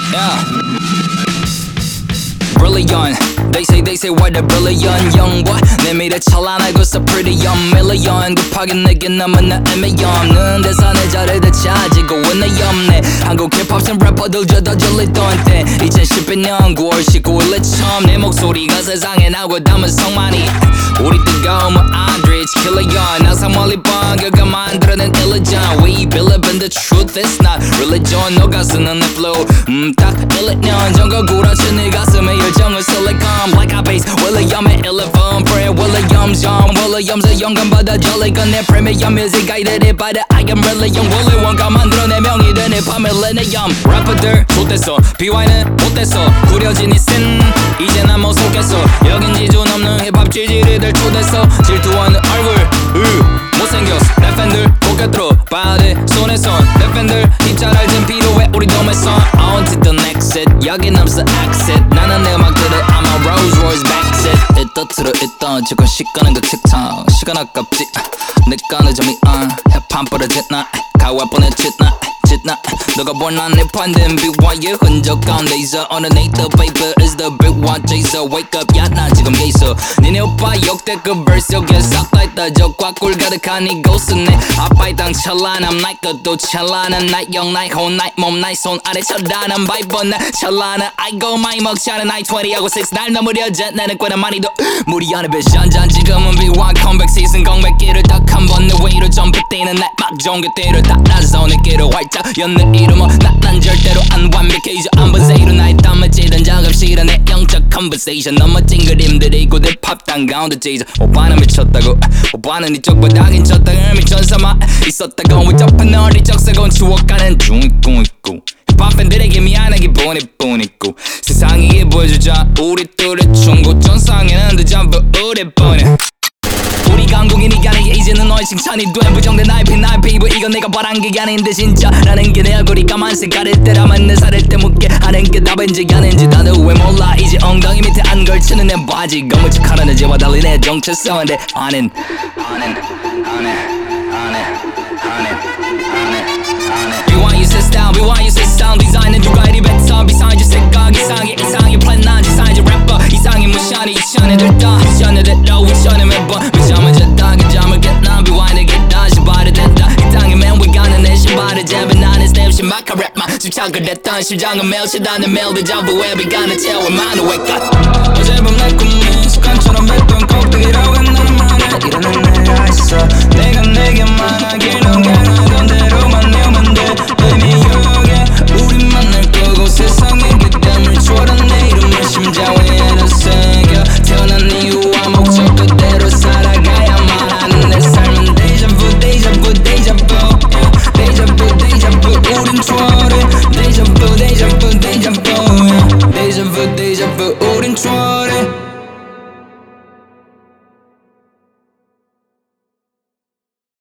Yeah. Brilliant. They say what a brilliant young boy. 내 미래 찬란하고 so pretty young million. 급하게 내게 남은 나 애매히 없는 대사 내 자리를 차지고 있는 염내. 한국 힙합신 래퍼들 죄다 질리던 때 2012년 9월 19일에 처음 내 목소리가 세상에 나고 담은 성만이 우리 뜨거움은 Aldrich Killian. 항상 멀리 번겨가 만들어낸 illusion. We believe in the truth, it's not religion. 너가 쓰는 내 flow 딱 1년 전거 구라친 네 가슴에 열정을 silicon Black eye bass William의 11 Pray William John William's 영감받아 졸리건 내 프리미엄 뮤직 가이드를 받아 I am really young Willy 원가 만들어내 명이 된 힙합 밀레니엄 래퍼들 좋댔어 BY는 못됐어 구려진 이 씬 이제 난 못 속겠어 여긴 지주 넘는 힙합 GG리들 초대서 질투하는 얼굴 못생겼어 내 팬들 고개 들어 봐야 돼 손에 손 내 팬들 입잘 알든 필요해 우리 도매선 On to the next set 여긴 없어 exit 나는 내 음악들을 I'm a Rolls Royce backseat 이따 틀어 이따 지금 시간은 그 틱탁 시간 아깝지 내가 늦으면 힙합 부러진 나 가와 보내짓 나 짓나 너가 원한 내 판된 BY의 흔적 가운데서 underneath the paper is the big one chaser wake up 야 나 지금 게있어 니네 오빠 역대급 verse 여기에 싹다 있다 적과 꿀 가득한 이곳은 내 아빠의 땅 찬란함 날 것도 찬란한 나의 영 나의 혼 나의 몸 나의 손 아래 찬란한 바이버 나 찬란한 아이고 많이 먹지 않은 나의 20하고 6 날 넘으려져 나는 꽤나 많이도 무리 안에 배션잔 지금은 BY 컴백 시즌 공백기를 딱 한 번 내 위로 점프 뛰는 날 막 종교대로 다 나서 느끼러 활짝 연내 이름은 난 절대로 안 완벽해 이제 안 번세이로 나의 땀을 찌든 작업실은 내 영적 컨버세이션 넘어진 그림들이 곧 힙합 땅 가운데 찢어 오빠는 미쳤다고 오빠는 이쪽 바닥인 쳤다가 미천삼아 있었다고 왜 접한 어리 적세곤 추억가는 중 있고 힙합 팬들에게 미안하기 뿐이고 세상에게 보여주자 우리 둘의 충고 전상에는 늦잠부 우리 뿐이 우리가 한국인이 아니게 이제는 너의 칭찬이 돼 부정된 나의 피부 이건 내가 바란 게 아닌데 진짜라는 게 내 얼굴이 까만색 가릴 때라면 내 살을 때 묻게 하는 게 답인지 아닌지 나도 왜 몰라 이제 엉덩이 밑에 안 걸치는 내 바지 검은 척하는 애제와 달리 내 정체성인데 아는 BYU system BYU system 디자인은 누가 이리 뱉어 비상이 생각 이상해 이상해 플랜 난 지상이 래퍼 이상해 무시하니 이천에 들다 이천에 들다 위천에 매번 미점을 졌다 그 점을 깼나 BY는 겠다 신발을 댔다 이 땅에 맨 위가는 내 신발을 잡아 나는 스냅 신박한 랩만 집착을 했던 심장은 멜치다는 멜디 잡고 웹이가는 채워 많은 wake up 어제 밤 내 꿈이 습관처럼 뱉던 꼭대기라고 나는 말해 일어난 내가 있어 내가 내게만 하길 너가 대로만 내면 돼 Baby 여기에 우리 만날 거고 세상에 그땀을 줘라 내 이름을 심장 위에다 새겨 태어난 이유와 목적 그대로 살아가야만 하는 내 삶은 데자부 데자부 데자부 데자부 데자부 우린 초월해 데자부 데자부 데자부 데자부 데자부 우린 초월해